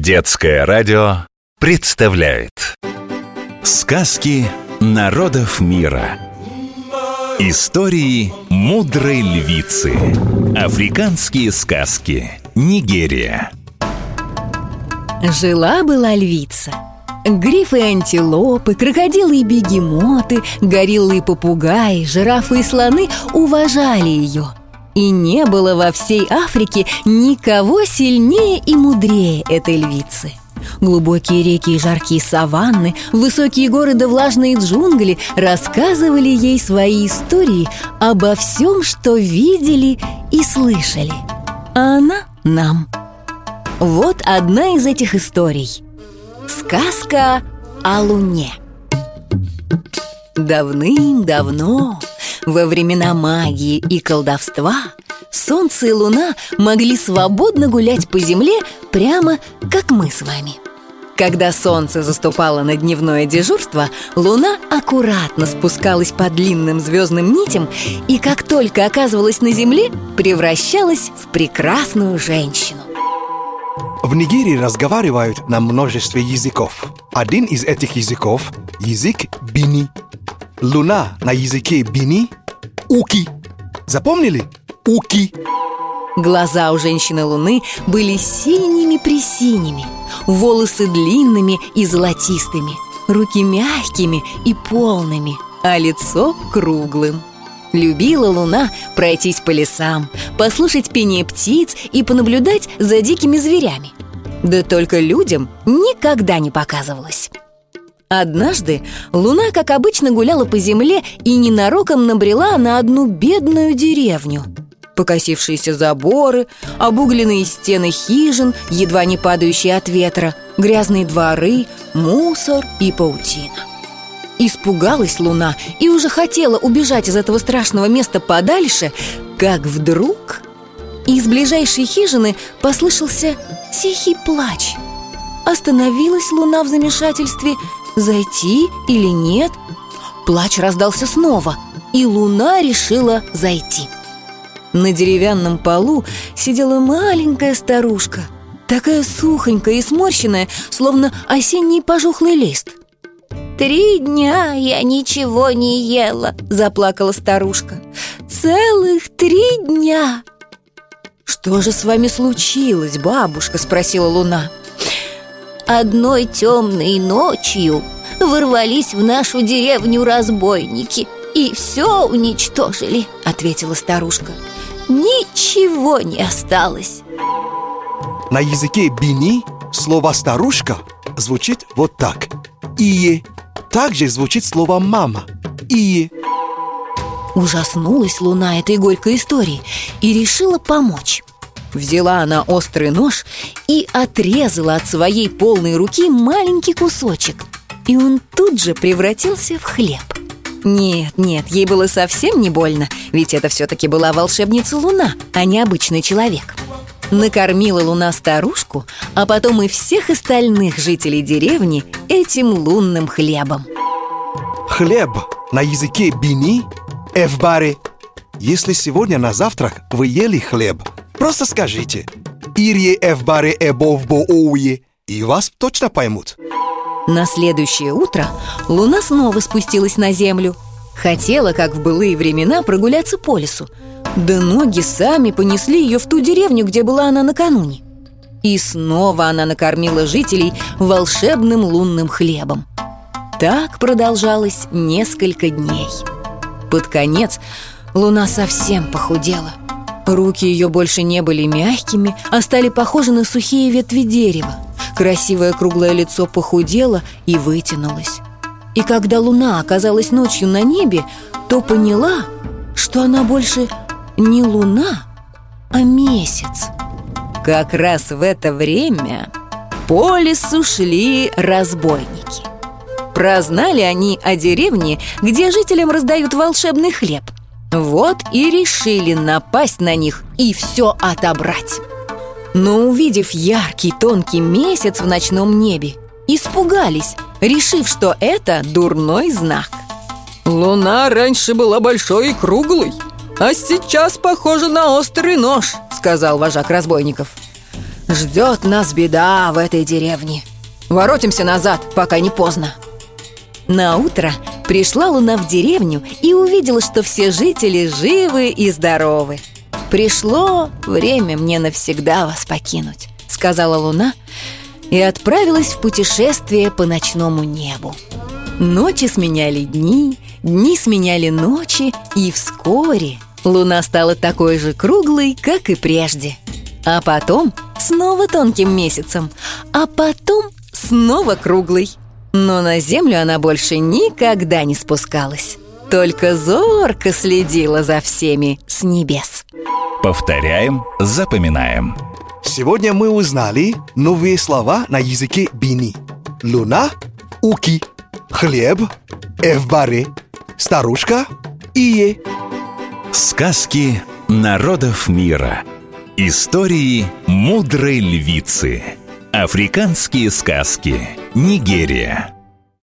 Детское радио представляет сказки народов мира. Истории мудрой львицы. Африканские сказки. Нигерия. Жила-была львица. Грифы и антилопы, крокодилы и бегемоты, гориллы и попугаи, жирафы и слоны уважали ее. И не было во всей Африке никого сильнее и мудрее этой львицы. Глубокие реки и жаркие саванны, высокие горы да влажные джунгли рассказывали ей свои истории обо всем, что видели и слышали. А она нам. Вот одна из этих историй. Сказка о Луне. Давным-давно, во времена магии и колдовства, Солнце и Луна могли свободно гулять по земле, прямо как мы с вами. Когда Солнце заступало на дневное дежурство, Луна аккуратно спускалась по длинным звездным нитям и, как только оказывалась на земле, превращалась в прекрасную женщину. В Нигерии разговаривают на множестве языков. Один из этих языков – язык Бини. Луна на языке Бини – Уки. Запомнили? Уки. Глаза у женщины Луны были синими-пресиними, волосы длинными и золотистыми, руки мягкими и полными, а лицо круглым. Любила Луна пройтись по лесам, послушать пение птиц и понаблюдать за дикими зверями. Да только людям никогда не показывалась. Однажды Луна, как обычно, гуляла по земле и ненароком набрела на одну бедную деревню. Покосившиеся заборы, обугленные стены хижин, едва не падающие от ветра, грязные дворы, мусор и паутина. Испугалась Луна и уже хотела убежать из этого страшного места подальше, как вдруг из ближайшей хижины послышался тихий плач. Остановилась Луна в замешательстве, зайти или нет. Плач раздался снова, и Луна решила зайти. На деревянном полу сидела маленькая старушка, такая сухонькая и сморщенная, словно осенний пожухлый лист. 3 дня я ничего не ела, заплакала старушка. Целых 3 дня. Что же с вами случилось, бабушка? Спросила Луна. Одной темной ночью ворвались в нашу деревню разбойники и все уничтожили, ответила старушка. Ничего не осталось. На языке Бини слово «старушка» звучит вот так. Ие. Также звучит слово «мама». Ие. Ужаснулась Луна этой горькой истории и решила помочь. Взяла она острый нож и отрезала от своей полной руки маленький кусочек. И он тут же превратился в хлеб. Нет, ей было совсем не больно, ведь это все-таки была волшебница Луна, а не обычный человек. Накормила Луна старушку, а потом и всех остальных жителей деревни этим лунным хлебом. Хлеб на языке Бини – эвбаре. Если сегодня на завтрак вы ели хлеб, просто скажите «Ирье эвбаре эбовбо оуе», и вас точно поймут. На следующее утро Луна снова спустилась на землю. Хотела, как в былые времена, прогуляться по лесу. Да ноги сами понесли ее в ту деревню, где была она накануне. И снова она накормила жителей волшебным лунным хлебом. Так продолжалось несколько дней. Под конец Луна совсем похудела. Руки ее больше не были мягкими, а стали похожи на сухие ветви дерева. Красивое круглое лицо похудело и вытянулось. И когда Луна оказалась ночью на небе, то поняла, что она больше не Луна, а месяц. Как раз в это время по лесу шли разбойники. Прознали они о деревне, где жителям раздают волшебный хлеб. Вот и решили напасть на них и все отобрать. Но, увидев яркий тонкий месяц в ночном небе, испугались, решив, что это дурной знак. Луна раньше была большой и круглой, а сейчас похожа на острый нож, сказал вожак разбойников. Ждет нас беда в этой деревне. Воротимся назад, пока не поздно. Наутро пришла Луна в деревню и увидела, что все жители живы и здоровы. «Пришло время мне навсегда вас покинуть», — сказала Луна и отправилась в путешествие по ночному небу. Ночи сменяли дни, дни сменяли ночи, и вскоре Луна стала такой же круглой, как и прежде. А потом снова тонким месяцем, а потом снова круглой. Но на землю она больше никогда не спускалась, только зорко следила за всеми с небес. Повторяем, запоминаем. Сегодня мы узнали новые слова на языке бини. Луна, уки, хлеб, эвбаре, старушка, ие. Сказки народов мира. Истории мудрой львицы. Африканские сказки. Нигерия.